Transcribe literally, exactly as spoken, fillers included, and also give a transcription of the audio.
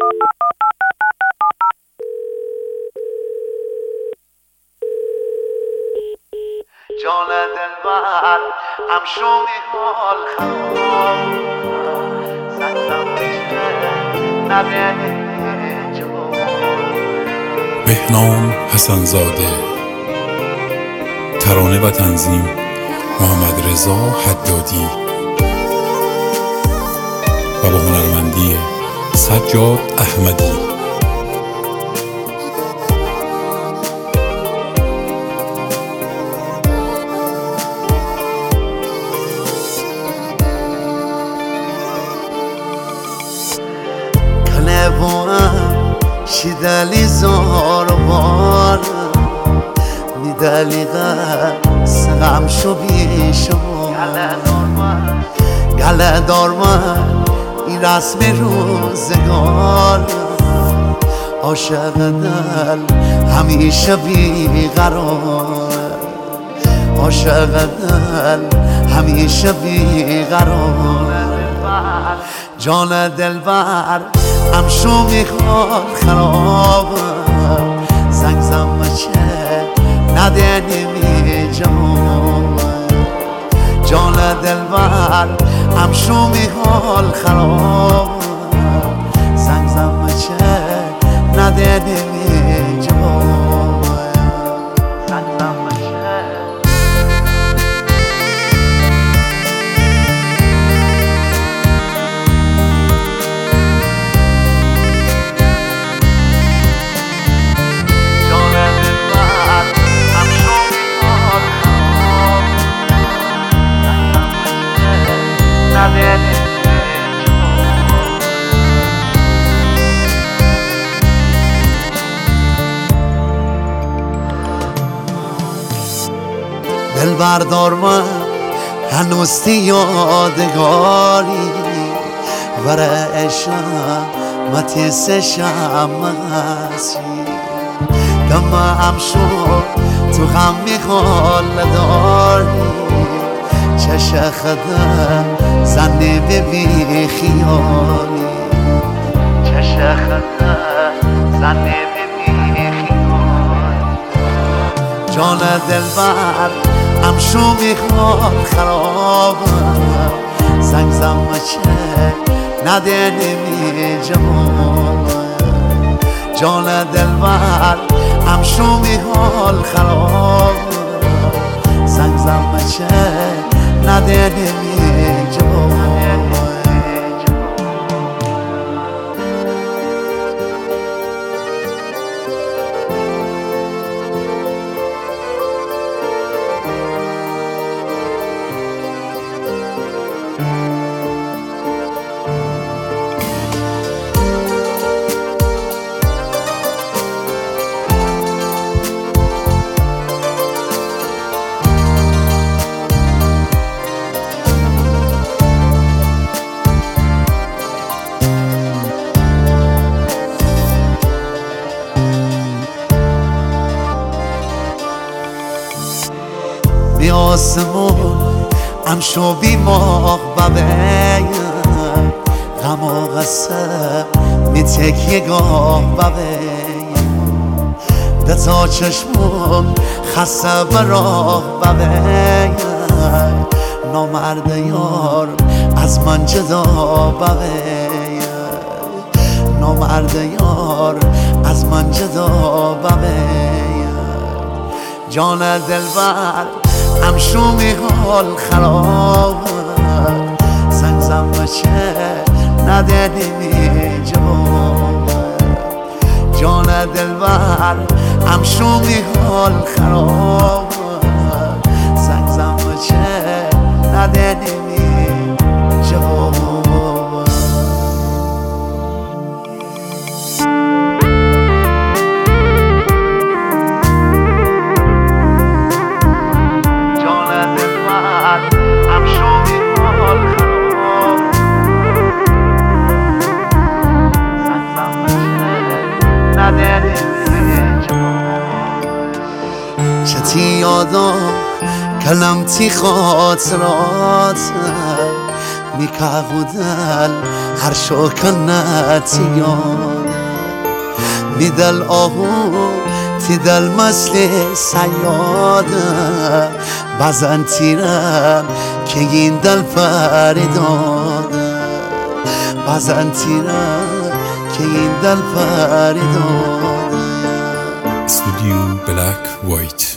جان دلبر همشو میحال خراب زنزم باشه نده جواب. بهنام حسن‌زاده، ترانه و تنظیم محمد رضا حدادی و با هنرمندی سجاد احمدی. شدالي زار بار نداليغا سغم شو بیشو گله دارمن این رسم روزگار. عاشق دل همیشه بیقرار، عاشق دل همیشه بیقرار. جان دلبر همشو میخواد خراب زنگ زن بچه نده نمی جواب. جان دلبر همشو میخواد خراب زنگ زن بچه نده نمی جواب. زنگ زن بچه دل بردار من هنوز یادگاری وره عشقم متیسشم هستی دم هم شد تو هم میخوال داری چش خدم زنی ببی خیالی چش خدم زنی ببی خیالی. جان دلبر همشو میخواد خرابم زنگ زن بچه نده نمی جواب. جان دلبر همشو میخواد خرابم زنگ زن بچه نده نمی جواب. بی آسمون همشو بی ماه ببین غم و غصه می تکیه گاه ببین دتا چشمون خسته براه ببین نامرد یار از من جدا ببین نامرد یار از من جدا ببین. جان دلبر همشو میحال خراب زنگ زن بچه نده نمی جواب. جان دلبر همشو میحال خراب زنگ زن بچه نده نمی جواب. چتی یادم کلم تی خاطرات میکاودل هر شوکنت یاد میدل آهو تدل مثل سیاد بزن تیرم که این دل پرداد بزن تیرم که این دل پرداد. استودیو بلک وایت.